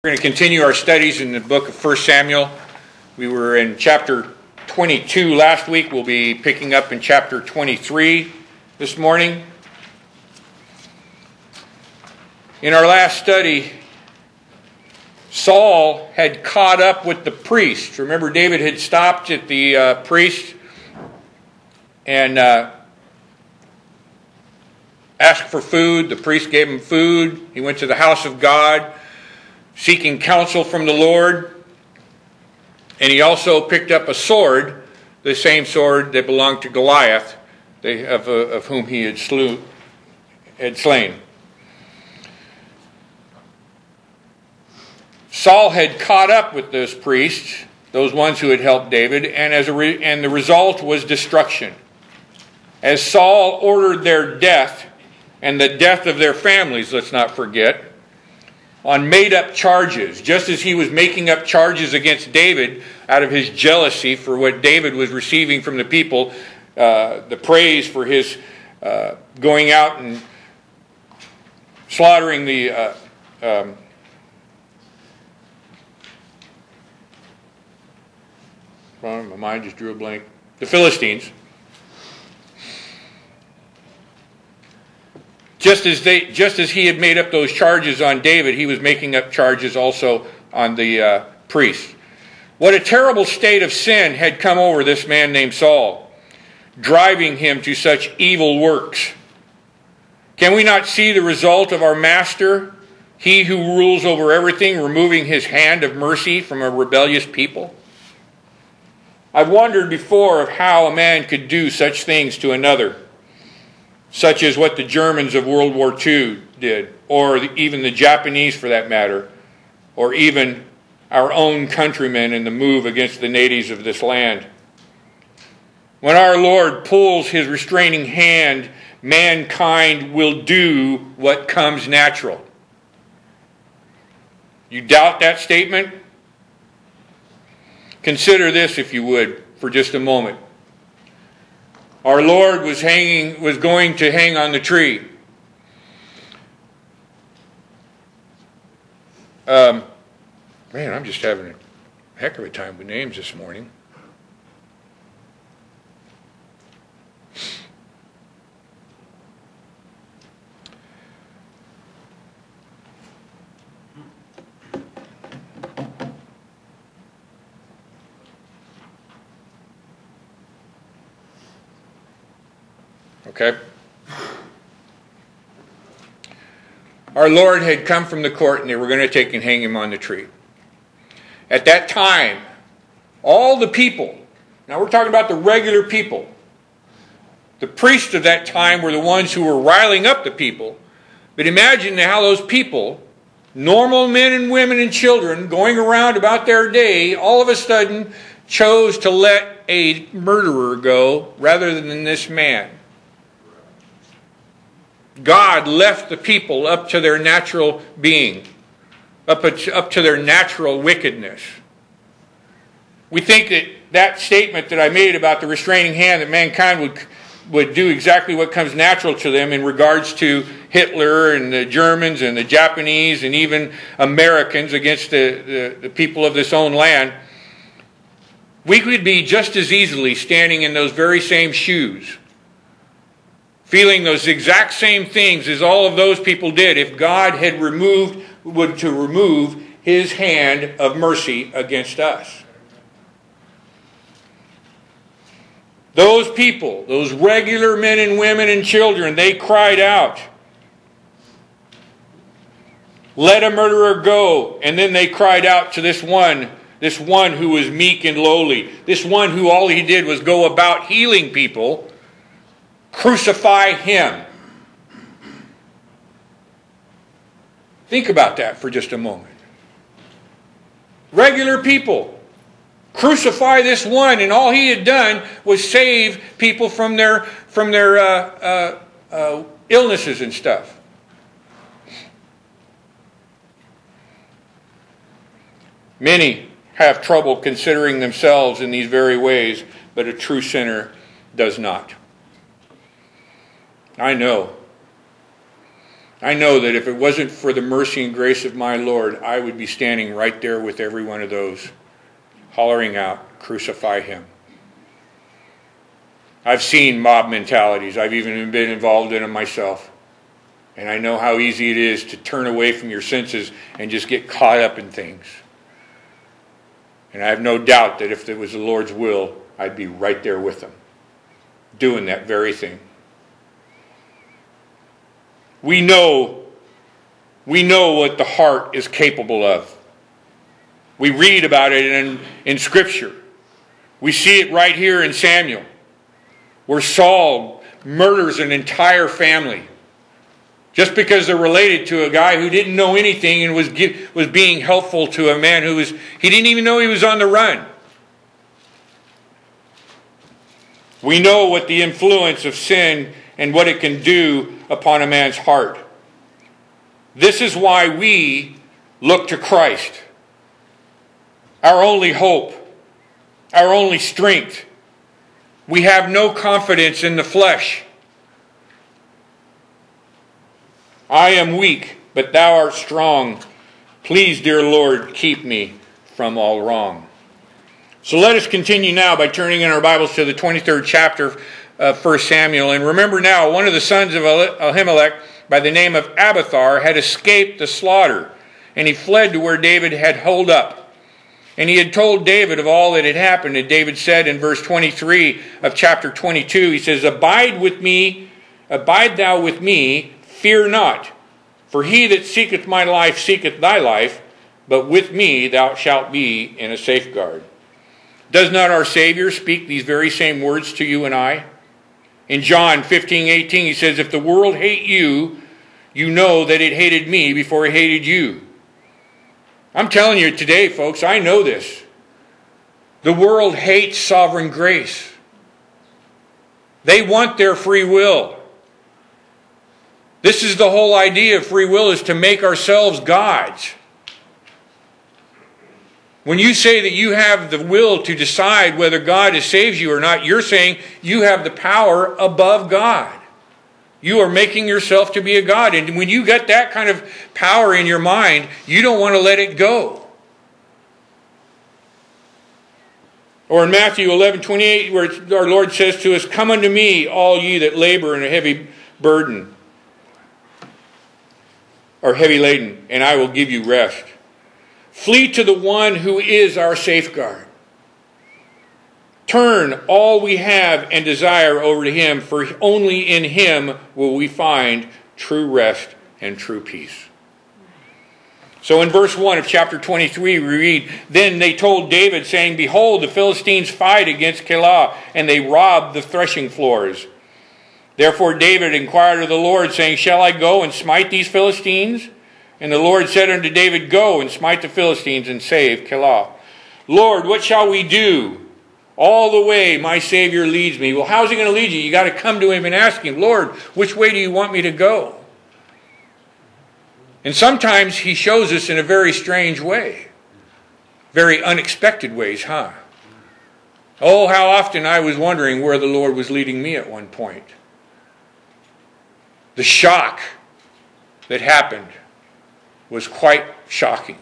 We're going to continue our studies in the book of 1 Samuel. We were in chapter 22 last week. We'll be picking up in chapter 23 this morning. In our last study, Saul had caught up with the priest. Remember, David had stopped at the priest and asked for food. The priest gave him food. He went to the house of God, seeking counsel from the Lord. And he also picked up a sword, the same sword that belonged to Goliath, of whom he had slain. Saul had caught up with those priests, those ones who had helped David, and the result was destruction. As Saul ordered their death, and the death of their families, let's not forget, on made-up charges, just as he was making up charges against David out of his jealousy for what David was receiving from the people, the praise for his going out and slaughtering the my mind just drew a blank. The Philistines. Just as he had made up those charges on David, he was making up charges also on the priests. What a terrible state of sin had come over this man named Saul, driving him to such evil works. Can we not see the result of our master, he who rules over everything, removing his hand of mercy from a rebellious people? I've wondered before of how a man could do such things to another, such as what the Germans of World War II did, or even the Japanese for that matter, or even our own countrymen in the move against the natives of this land. When our Lord pulls his restraining hand, mankind will do what comes natural. You doubt that statement? Consider this, if you would, for just a moment. Our Lord was going to hang on the tree. Man, I'm just having a heck of a time with names this morning. Okay? Our Lord had come from the court and they were going to take and hang him on the tree. At that time, all the people, now we're talking about the regular people, the priests of that time were the ones who were riling up the people. But imagine how those people, normal men and women and children going around about their day, all of a sudden chose to let a murderer go rather than this man. God left the people up to their natural being, up to their natural wickedness. We think that statement that I made about the restraining hand, that mankind would do exactly what comes natural to them in regards to Hitler and the Germans and the Japanese and even Americans against the people of this own land. We could be just as easily standing in those very same shoes, feeling those exact same things as all of those people did if God had remove his hand of mercy against us. Those people, those regular men and women and children, they cried out, "Let a murderer go." And then they cried out to this one who was meek and lowly, this one who all he did was go about healing people. Crucify him. Think about that for just a moment. Regular people. Crucify this one, and all he had done was save people from their illnesses and stuff. Many have trouble considering themselves in these very ways, but a true sinner does not. I know I know that if it wasn't for the mercy and grace of my Lord, I would be standing right there with every one of those, hollering out, "Crucify him." I've seen mob mentalities. I've even been involved in them myself. And I know how easy it is to turn away from your senses and just get caught up in things. And I have no doubt that if it was the Lord's will, I'd be right there with them, doing that very thing. We know what the heart is capable of. We read about it in Scripture. We see it right here in Samuel, where Saul murders an entire family just because they're related to a guy who didn't know anything and was being helpful to a man he didn't even know he was on the run. We know what the influence of sin and what it can do upon a man's heart. This is why we look to Christ, our only hope, our only strength. We have no confidence in the flesh. I am weak, but thou art strong. Please, dear Lord, keep me from all wrong. So let us continue now by turning in our Bibles to the 23rd chapter of 1 Samuel. And remember now, one of the sons of Ahimelech by the name of Abiathar had escaped the slaughter, and he fled to where David had holed up. And he had told David of all that had happened. And David said in verse 23 of chapter 22, he says, abide thou with me, fear not. For he that seeketh my life seeketh thy life, but with me thou shalt be in a safeguard. Does not our Savior speak these very same words to you and I? In John 15:18 he says, if the world hate you, you know that it hated me before it hated you. I'm telling you today, folks, I know this. The world hates sovereign grace. They want their free will. This is the whole idea of free will, is to make ourselves gods. When you say that you have the will to decide whether God saves you or not, you're saying you have the power above God. You are making yourself to be a god. And when you get that kind of power in your mind, you don't want to let it go. Or in Matthew 11:28, where our Lord says to us, come unto me, all ye that labor and are heavy burden, or heavy laden, and I will give you rest. Flee to the one who is our safeguard. Turn all we have and desire over to him, for only in him will we find true rest and true peace. So in verse 1 of chapter 23 we read, then they told David, saying, behold, the Philistines fight against Keilah, and they rob the threshing floors. Therefore David inquired of the Lord, saying, shall I go and smite these Philistines? And the Lord said unto David, go and smite the Philistines and save Keilah. Lord, what shall we do? All the way my Savior leads me. Well, how's he going to lead you? You got to come to him and ask him, Lord, which way do you want me to go? And sometimes he shows us in a very strange way. Very unexpected ways, huh? Oh, how often I was wondering where the Lord was leading me at one point. The shock that happened was quite shocking.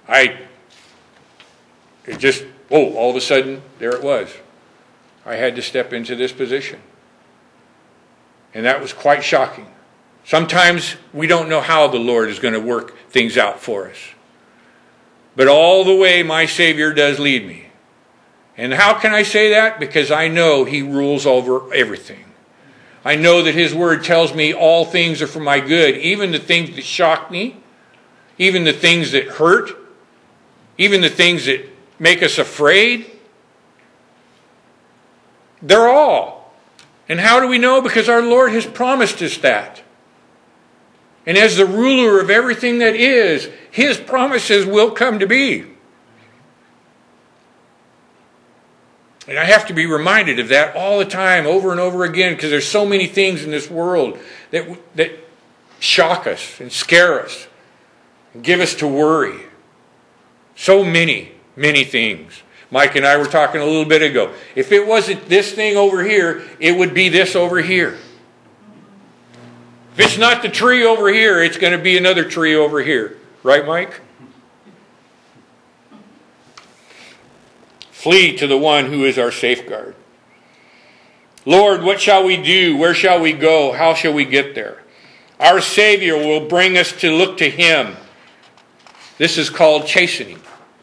All of a sudden, there it was. I had to step into this position. And that was quite shocking. Sometimes we don't know how the Lord is going to work things out for us. But all the way my Savior does lead me. And how can I say that? Because I know he rules over everything. I know that his word tells me all things are for my good, even the things that shock me, even the things that hurt, even the things that make us afraid. They're all. And how do we know? Because our Lord has promised us that. And as the ruler of everything that is, his promises will come to be. And I have to be reminded of that all the time, over and over again, because there's so many things in this world that shock us and scare us and give us to worry. So many things. Mike and I were talking a little bit ago. If it wasn't this thing over here, it would be this over here. If it's not the tree over here, it's going to be another tree over here. Right, Mike? Flee to the one who is our safeguard. Lord, what shall we do? Where shall we go? How shall we get there? Our Savior will bring us to look to Him. This is called chastening.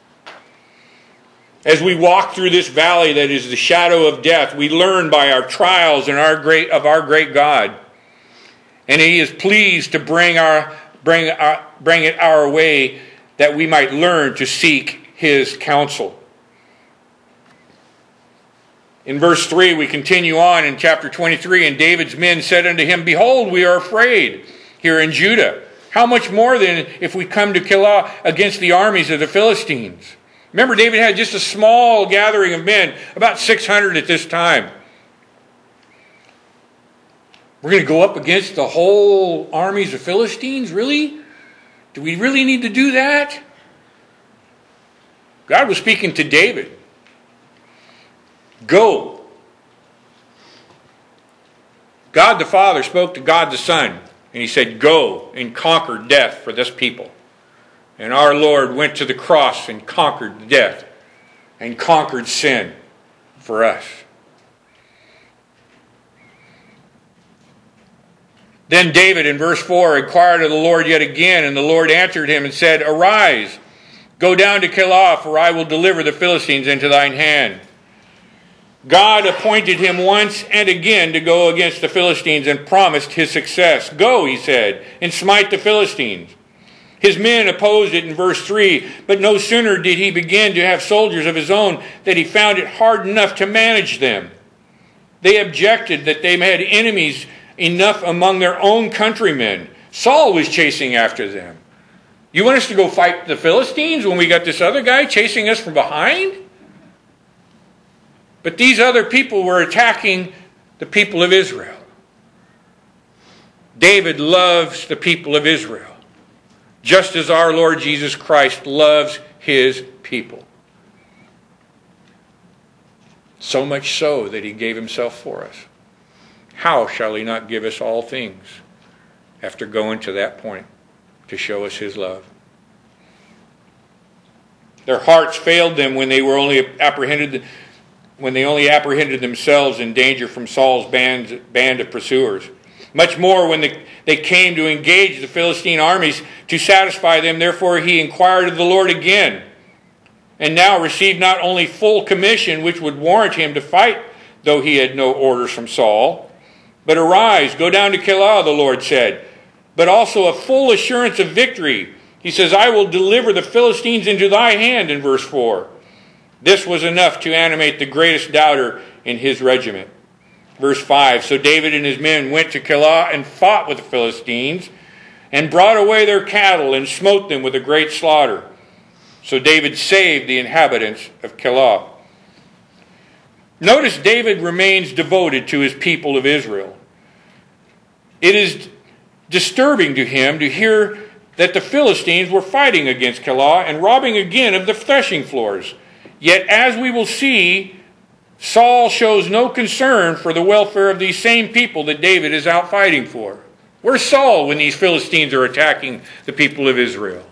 As we walk through this valley that is the shadow of death, we learn by our trials and our great God. And He is pleased to bring it our way that we might learn to seek His counsel. In verse 3, we continue on in chapter 23, and David's men said unto him, Behold, we are afraid here in Judah. How much more then if we come to Keilah against the armies of the Philistines? Remember, David had just a small gathering of men, about 600 at this time. We're going to go up against the whole armies of Philistines? Really? Do we really need to do that? God was speaking to David. Go. God the Father spoke to God the Son, and He said, Go and conquer death for this people. And our Lord went to the cross and conquered death and conquered sin for us. Then David in verse 4 inquired of the Lord yet again, and the Lord answered him and said, Arise, go down to Keilah, for I will deliver the Philistines into thine hand. God appointed him once and again to go against the Philistines and promised his success. Go, he said, and smite the Philistines. His men opposed it in verse 3, but no sooner did he begin to have soldiers of his own that he found it hard enough to manage them. They objected that they had enemies enough among their own countrymen. Saul was chasing after them. You want us to go fight the Philistines when we got this other guy chasing us from behind? But these other people were attacking the people of Israel. David loves the people of Israel, just as our Lord Jesus Christ loves His people. So much so that He gave Himself for us. How shall He not give us all things after going to that point to show us His love? Their hearts failed them when they only apprehended themselves in danger from Saul's band of pursuers. Much more when they came to engage the Philistine armies to satisfy them. Therefore he inquired of the Lord again, and now received not only full commission, which would warrant him to fight, though he had no orders from Saul, but arise, go down to Keilah, the Lord said, but also a full assurance of victory. He says, I will deliver the Philistines into thy hand, in verse 4. This was enough to animate the greatest doubter in his regiment. Verse 5, so David and his men went to Keilah and fought with the Philistines and brought away their cattle and smote them with a great slaughter. So David saved the inhabitants of Keilah. Notice David remains devoted to his people of Israel. It is disturbing to him to hear that the Philistines were fighting against Keilah and robbing again of the threshing floors. Yet, as we will see, Saul shows no concern for the welfare of these same people that David is out fighting for. Where's Saul when these Philistines are attacking the people of Israel?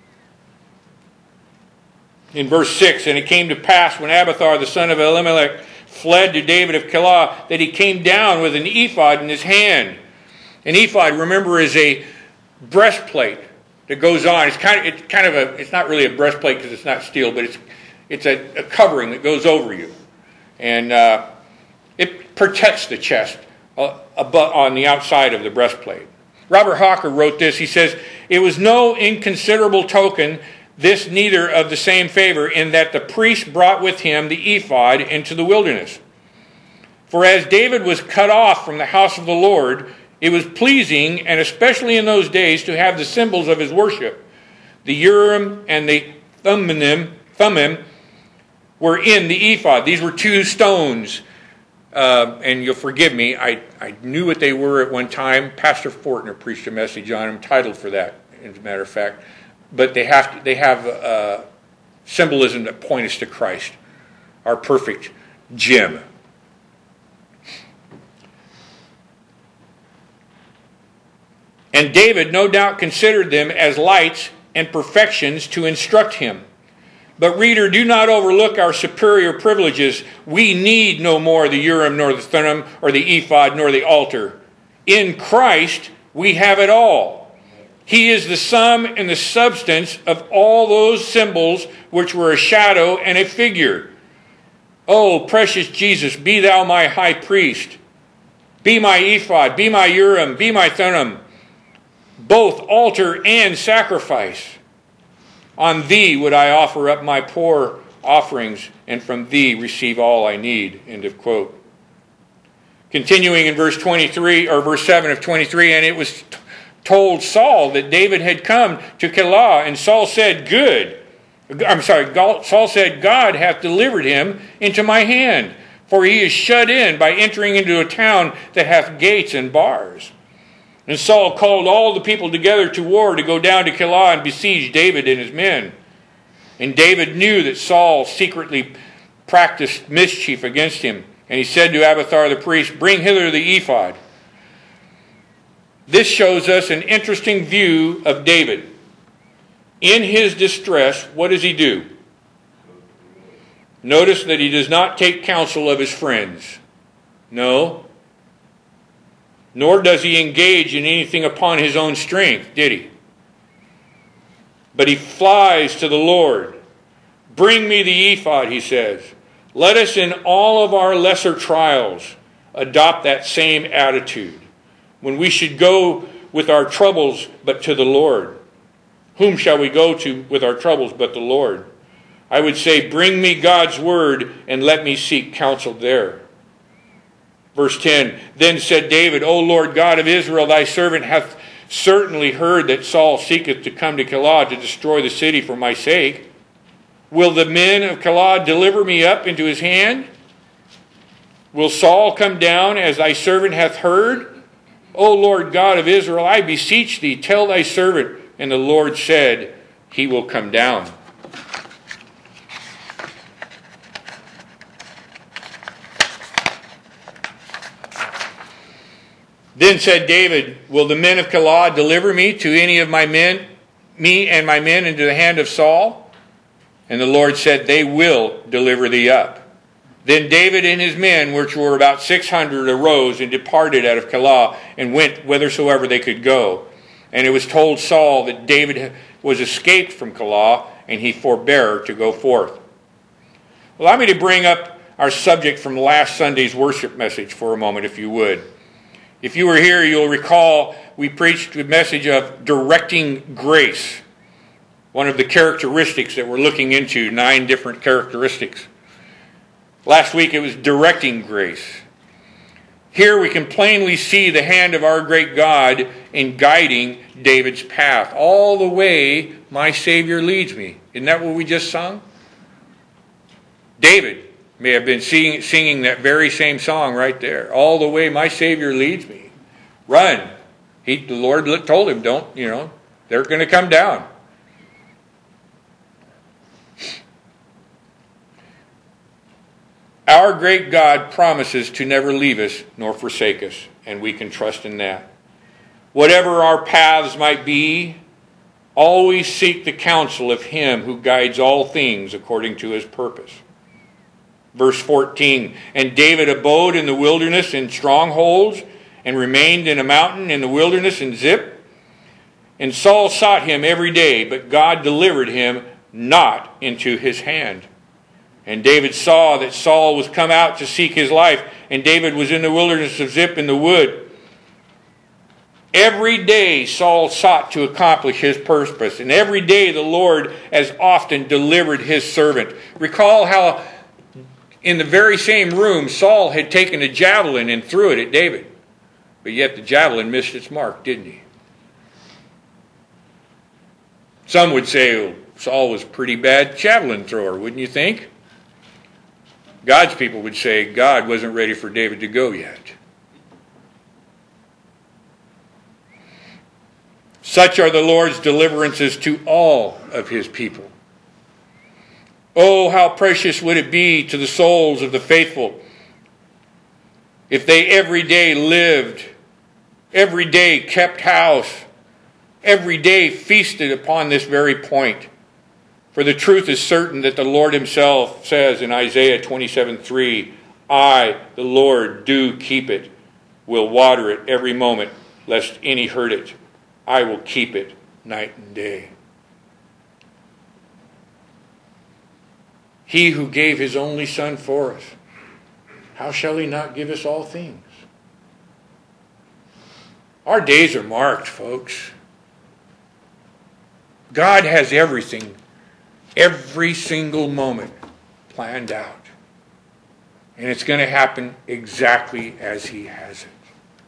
In verse 6, and it came to pass when Abiathar the son of Elimelech fled to David of Keilah that he came down with an ephod in his hand. An ephod, remember, is a breastplate that goes on. It's not really a breastplate because it's not steel, but it's a covering that goes over you. And it protects the chest on the outside of the breastplate. Robert Hawker wrote this. He says, it was no inconsiderable token, this neither of the same favor, in that the priest brought with him the ephod into the wilderness. For as David was cut off from the house of the Lord, it was pleasing, and especially in those days, to have the symbols of his worship. The Urim and the Thummim were in the ephod. These were two stones. And you'll forgive me, I knew what they were at one time. Pastor Fortner preached a message on them, titled for that, as a matter of fact. But they have symbolism that point us to Christ, our perfect gem. And David no doubt considered them as lights and perfections to instruct him. But reader, do not overlook our superior privileges. We need no more the Urim nor the Thummim or the ephod nor the altar. In Christ we have it all. He is the sum and the substance of all those symbols which were a shadow and a figure. O precious Jesus, be thou my high priest. Be my ephod, be my Urim, be my Thummim, both altar and sacrifice. On thee would I offer up my poor offerings, and from thee receive all I need. End of quote. Continuing in verse 23 or verse 7 of 23, and it was told Saul that David had come to Keilah, and Saul said, Saul said, God hath delivered him into my hand, for he is shut in by entering into a town that hath gates and bars. And Saul called all the people together to war to go down to Keilah and besiege David and his men. And David knew that Saul secretly practiced mischief against him. And he said to Abiathar the priest, bring hither the ephod. This shows us an interesting view of David. In his distress, what does he do? Notice that he does not take counsel of his friends. No. Nor does he engage in anything upon his own strength, did he? But he flies to the Lord. Bring me the ephod, he says. Let us in all of our lesser trials adopt that same attitude. When we should go with our troubles but to the Lord. Whom shall we go to with our troubles but the Lord? I would say, bring me God's word and let me seek counsel there. Verse 10, then said David, O Lord God of Israel, thy servant hath certainly heard that Saul seeketh to come to Keilah to destroy the city for my sake. Will the men of Keilah deliver me up into his hand? Will Saul come down as thy servant hath heard? O Lord God of Israel, I beseech thee, tell thy servant. And the Lord said, he will come down. Then said David, will the men of Keilah deliver me to any of my men, me and my men into the hand of Saul? And the Lord said, they will deliver thee up. Then David and his men, which were about 600, arose and departed out of Keilah and went whithersoever they could go. And it was told Saul that David was escaped from Keilah, and he forbore to go forth. Allow me to bring up our subject from last Sunday's worship message for a moment, if you would. If you were here, you'll recall we preached the message of directing grace. One of the characteristics that we're looking into, 9 different characteristics. Last week it was directing grace. Here we can plainly see the hand of our great God in guiding David's path. All the way my Savior leads me. Isn't that what we just sung? David may have been singing that very same song right there. All the way my Savior leads me. Run. The Lord told him, they're going to come down. Our great God promises to never leave us nor forsake us, and we can trust in that. Whatever our paths might be, always seek the counsel of him who guides all things according to his purpose. Verse 14, and David abode in the wilderness in strongholds, and remained in a mountain in the wilderness in Ziph. And Saul sought him every day, but God delivered him not into his hand. And David saw that Saul was come out to seek his life, and David was in the wilderness of Ziph in the wood. Every day Saul sought to accomplish his purpose, and every day the Lord as often delivered his servant. Recall how in the very same room Saul had taken a javelin and threw it at David. But yet the javelin missed its mark, didn't he? Some would say Saul was a pretty bad javelin thrower, wouldn't you think? God's people would say God wasn't ready for David to go yet. Such are the Lord's deliverances to all of his people. Oh, how precious would it be to the souls of the faithful if they every day lived, every day kept house, every day feasted upon this very point. For the truth is certain that the Lord himself says in Isaiah 27:3, I, the Lord, do keep it, will water it every moment, lest any hurt it. I will keep it night and day. He who gave his only Son for us, how shall he not give us all things? Our days are marked, folks. God has everything, every single moment planned out. And it's going to happen exactly as he has it.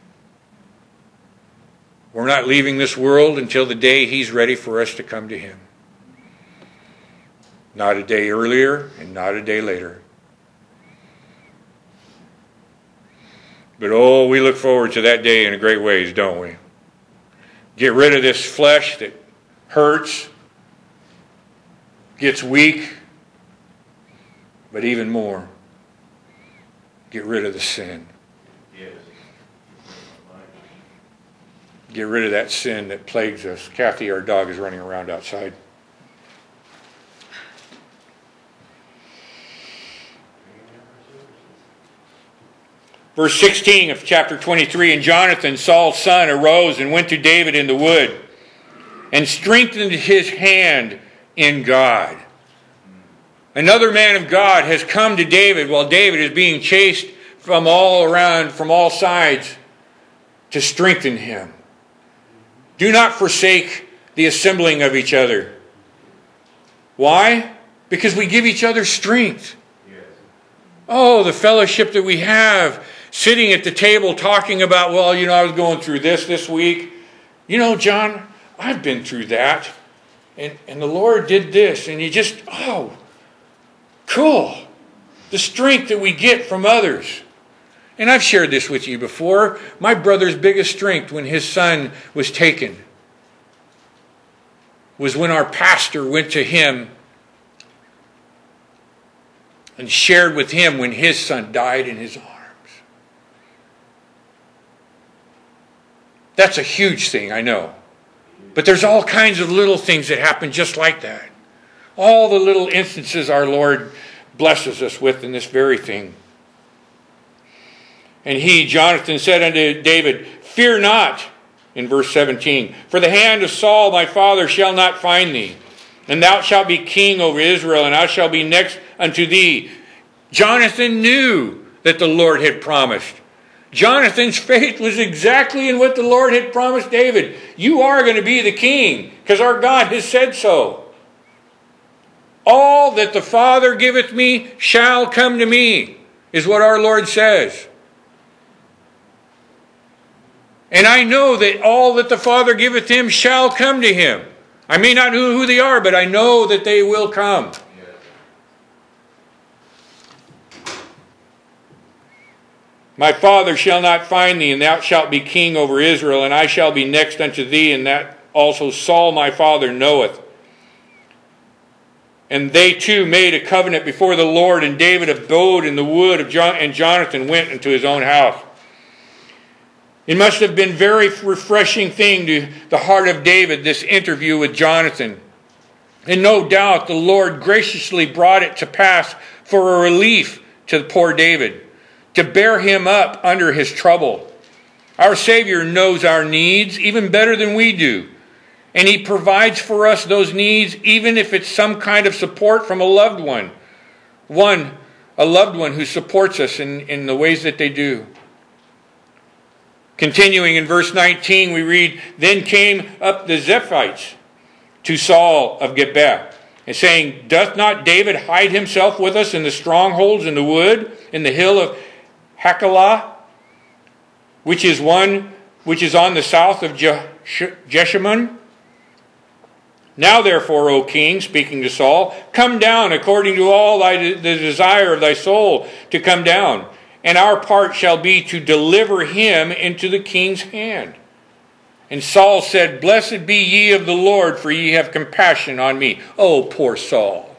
We're not leaving this world until the day he's ready for us to come to him. Not a day earlier and not a day later. But oh, we look forward to that day in a great ways, don't we? Get rid of this flesh that hurts, gets weak, but even more, get rid of the sin. Yes. Get rid of that sin that plagues us. Kathy, our dog, is running around outside. Verse 16 of chapter 23, And Jonathan, Saul's son, arose and went to David in the wood, and strengthened his hand in God. Another man of God has come to David while David is being chased from all around, from all sides, to strengthen him. Do not forsake the assembling of each other. Why? Because we give each other strength. Yes. Oh, the fellowship that we have, sitting at the table talking about, well, I was going through this week. John, I've been through that. And the Lord did this. And you just, cool. The strength that we get from others. And I've shared this with you before. My brother's biggest strength when his son was taken was when our pastor went to him and shared with him when his son died in his arms. That's a huge thing, I know. But there's all kinds of little things that happen just like that. All the little instances our Lord blesses us with in this very thing. And he, Jonathan, said unto David, Fear not, in verse 17, for the hand of Saul my father shall not find thee, and thou shalt be king over Israel, and I shall be next unto thee. Jonathan knew that the Lord had promised. Jonathan's faith was exactly in what the Lord had promised David. You are going to be the king, because our God has said so. All that the Father giveth me shall come to me, is what our Lord says. And I know that all that the Father giveth him shall come to him. I may not know who they are, but I know that they will come. My father shall not find thee, and thou shalt be king over Israel, and I shall be next unto thee, and that also Saul my father knoweth. And they two made a covenant before the Lord, and David abode in the wood, and Jonathan went into his own house. It must have been a very refreshing thing to the heart of David, this interview with Jonathan. And no doubt the Lord graciously brought it to pass for a relief to poor David, to bear him up under his trouble. Our Savior knows our needs even better than we do. And he provides for us those needs, even if it's some kind of support from a loved one. A loved one who supports us in the ways that they do. Continuing in verse 19, we read, Then came up the Ziphites to Saul of Gibeah, and saying, Doth not David hide himself with us in the strongholds in the wood, in the hill of Hachilah, which is on the south of Jeshimon? Now therefore, O king, speaking to Saul, come down according to all the desire of thy soul to come down, and our part shall be to deliver him into the king's hand. And Saul said, Blessed be ye of the Lord, for ye have compassion on me. Oh, poor Saul.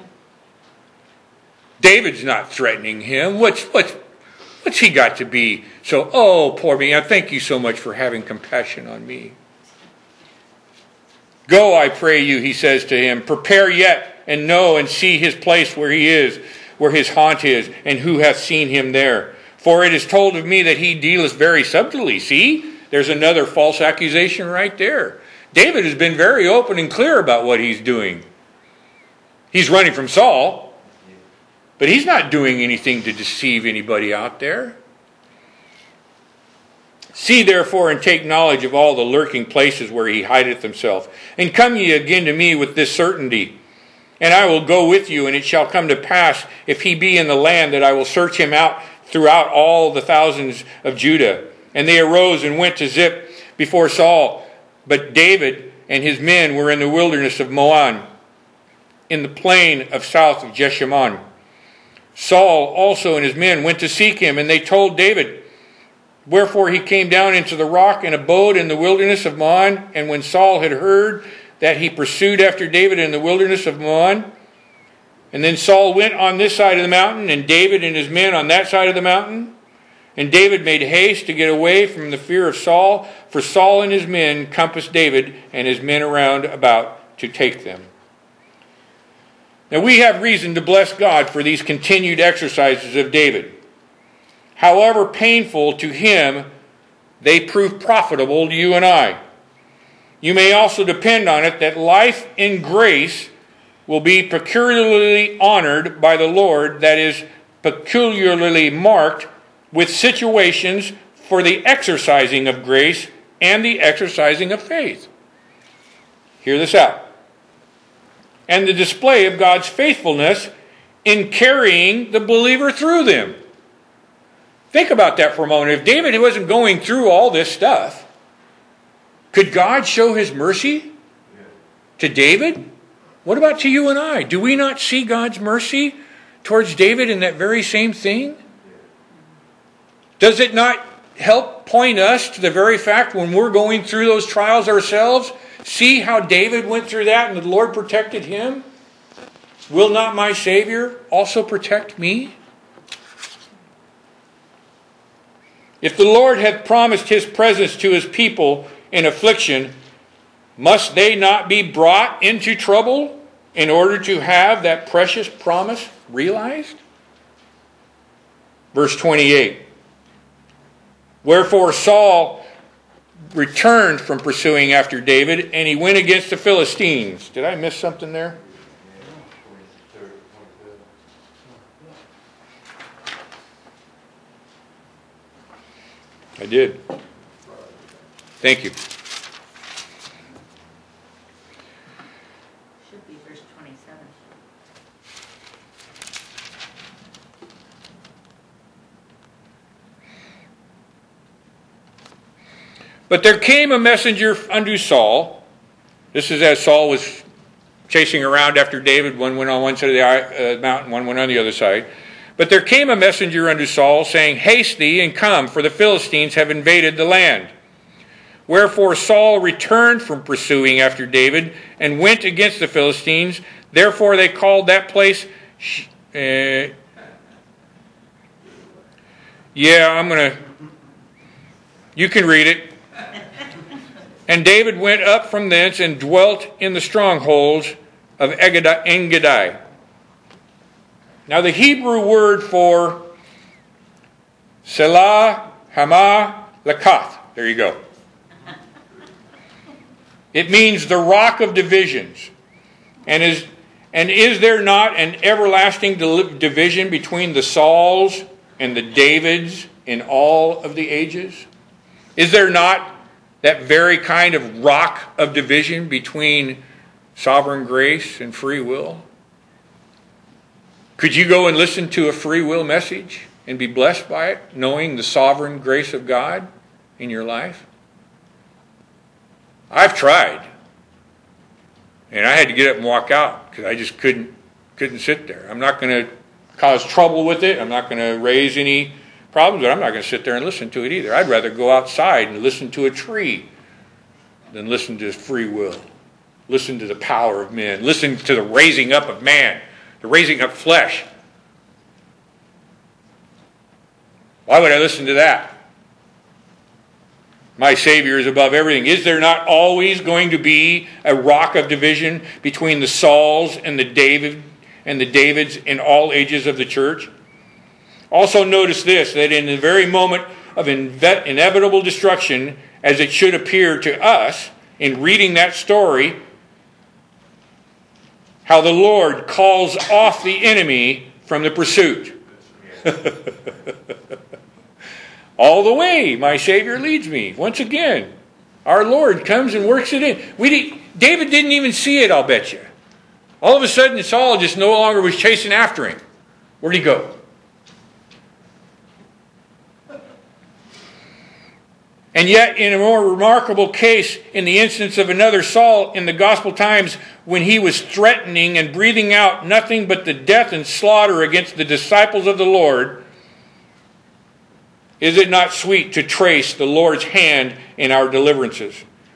David's not threatening him. What's he got to be? So, oh, poor me. Thank you so much for having compassion on me. Go, I pray you, he says to him. Prepare yet, and know and see his place where he is, where his haunt is, and who hath seen him there. For it is told of me that he dealeth very subtly. See, there's another false accusation right there. David has been very open and clear about what he's doing. He's running from Saul, but he's not doing anything to deceive anybody out there. See therefore and take knowledge of all the lurking places where he hideth himself. And come ye again to me with this certainty. And I will go with you, and it shall come to pass, if he be in the land, that I will search him out throughout all the thousands of Judah. And they arose and went to Ziph before Saul. But David and his men were in the wilderness of Maon, in the plain of south of Jeshimon. Saul also and his men went to seek him, and they told David. Wherefore he came down into the rock and abode in the wilderness of Maon. And when Saul had heard that, he pursued after David in the wilderness of Maon. And then Saul went on this side of the mountain, and David and his men on that side of the mountain. And David made haste to get away from the fear of Saul, for Saul and his men compassed David and his men around about to take them. Now we have reason to bless God for these continued exercises of David. However painful to him, they prove profitable to you and I. You may also depend on it that life in grace will be peculiarly honored by the Lord, that is, peculiarly marked with situations for the exercising of grace and the exercising of faith. Hear this out. And the display of God's faithfulness in carrying the believer through them. Think about that for a moment. If David wasn't going through all this stuff, could God show his mercy to David? What about to you and I? Do we not see God's mercy towards David in that very same thing? Does it not help point us to the very fact when we're going through those trials ourselves? See how David went through that and the Lord protected him? Will not my Savior also protect me? If the Lord hath promised his presence to his people in affliction, must they not be brought into trouble in order to have that precious promise realized? Verse 28. Wherefore Saul returned from pursuing after David, and he went against the Philistines. Did I miss something there? I did. Thank you. Should be verse 27. But there came a messenger unto Saul. This is as Saul was chasing around after David. One went on one side of the mountain, one went on the other side. But there came a messenger unto Saul, saying, Haste thee and come, for the Philistines have invaded the land. Wherefore Saul returned from pursuing after David, and went against the Philistines. Therefore they called that place... you can read it. And David went up from thence and dwelt in the strongholds of Engedi. Now the Hebrew word for Selah, Hamah, Lakath. There you go. It means the rock of divisions. And is there not an everlasting division between the Sauls and the Davids in all of the ages? Is there not that very kind of rock of division between sovereign grace and free will? Could you go and listen to a free will message and be blessed by it, knowing the sovereign grace of God in your life? I've tried. And I had to get up and walk out because I just couldn't sit there. I'm not going to cause trouble with it. I'm not going to raise any problems, but I'm not going to sit there and listen to it either. I'd rather go outside and listen to a tree than listen to free will. Listen to the power of men. Listen to the raising up of man. The raising up flesh. Why would I listen to that? My Savior is above everything. Is there not always going to be a rock of division between the Sauls and the Davids in all ages of the church? Also notice this, that in the very moment of inevitable destruction, as it should appear to us in reading that story, how the Lord calls off the enemy from the pursuit. All the way my Savior leads me. Once again, our Lord comes and works it in. David didn't even see it, I'll bet you. All of a sudden, Saul just no longer was chasing after him. Where'd he go? And yet, in a more remarkable case, in the instance of another Saul in the gospel times, when he was threatening and breathing out nothing but the death and slaughter against the disciples of the Lord, is it not sweet to trace the Lord's hand in our deliverances?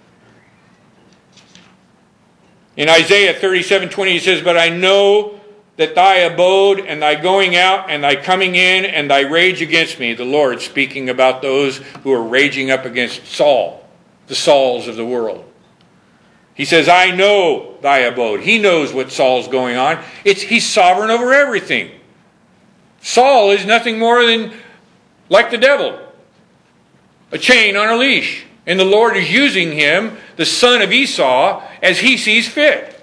In Isaiah 37:20 he says, "But I know that thy abode and thy going out and thy coming in and thy rage against me," the Lord speaking about those who are raging up against Saul, the Sauls of the world. He says, "I know thy abode." He knows what Saul's going on. He's sovereign over everything. Saul is nothing more than like the devil, a chain on a leash. And the Lord is using him, the son of Esau, as he sees fit.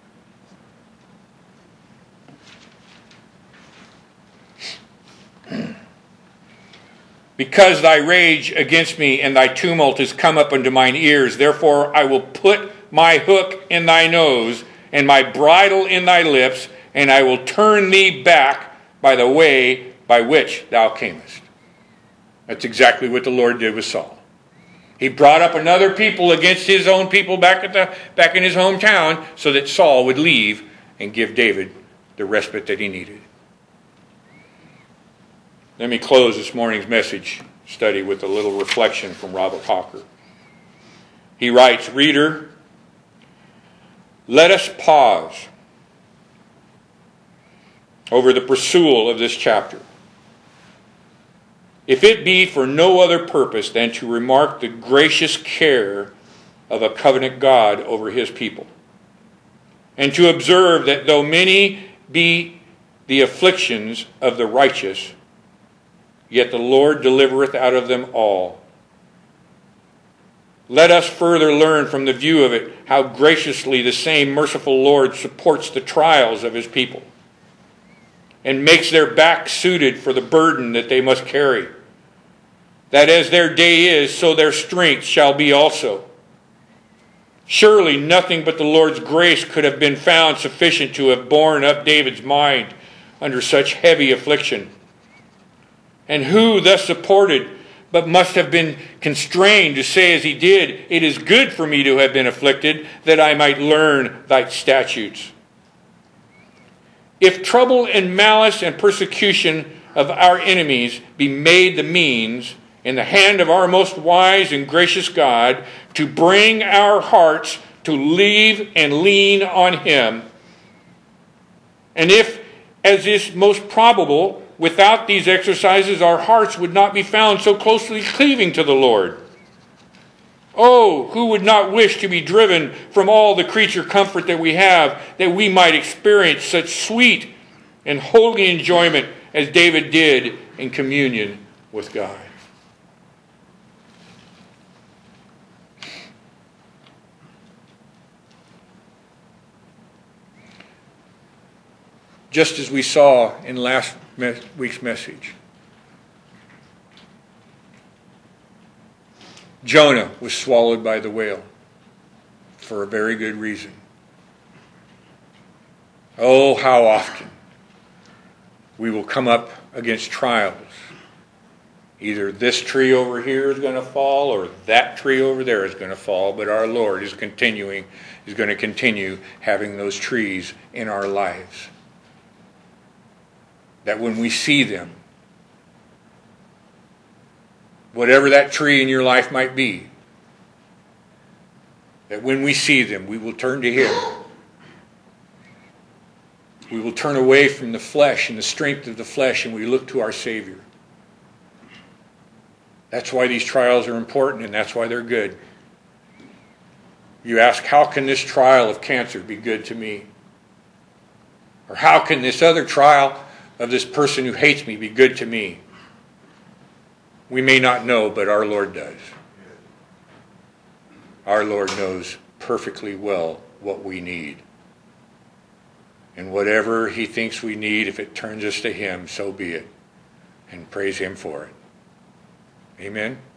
"Because thy rage against me and thy tumult is come up unto mine ears, therefore I will put my hook in thy nose and my bridle in thy lips, and I will turn thee back by the way by which thou camest." That's exactly what the Lord did with Saul. He brought up another people against his own people back in his hometown so that Saul would leave and give David the respite that he needed. Let me close this morning's message study with a little reflection from Robert Hawker. He writes, "Reader, let us pause over the pursuit of this chapter, if it be for no other purpose than to remark the gracious care of a covenant God over his people, and to observe that though many be the afflictions of the righteous, yet the Lord delivereth out of them all. Let us further learn from the view of it how graciously the same merciful Lord supports the trials of his people, and makes their back suited for the burden that they must carry, that as their day is, so their strength shall be also. Surely nothing but the Lord's grace could have been found sufficient to have borne up David's mind under such heavy affliction. And who thus supported, but must have been constrained to say as he did, "It is good for me to have been afflicted, that I might learn thy statutes." If trouble and malice and persecution of our enemies be made the means, in the hand of our most wise and gracious God, to bring our hearts to leave and lean on him, and if, as is most probable, without these exercises our hearts would not be found so closely cleaving to the Lord, oh, who would not wish to be driven from all the creature comfort that we have, that we might experience such sweet and holy enjoyment as David did in communion with God? Just as we saw in last week's message, Jonah was swallowed by the whale for a very good reason. Oh, how often we will come up against trials. Either this tree over here is going to fall or that tree over there is going to fall, but our Lord is going to continue having those trees in our lives. That when we see them, whatever that tree in your life might be, that when we see them, we will turn to him. We will turn away from the flesh and the strength of the flesh, and we look to our Savior. That's why these trials are important, and that's why they're good. You ask, how can this trial of cancer be good to me? Or how can this other trial of this person who hates me be good to me? We may not know, but our Lord does. Our Lord knows perfectly well what we need. And whatever he thinks we need, if it turns us to him, so be it. And praise him for it. Amen.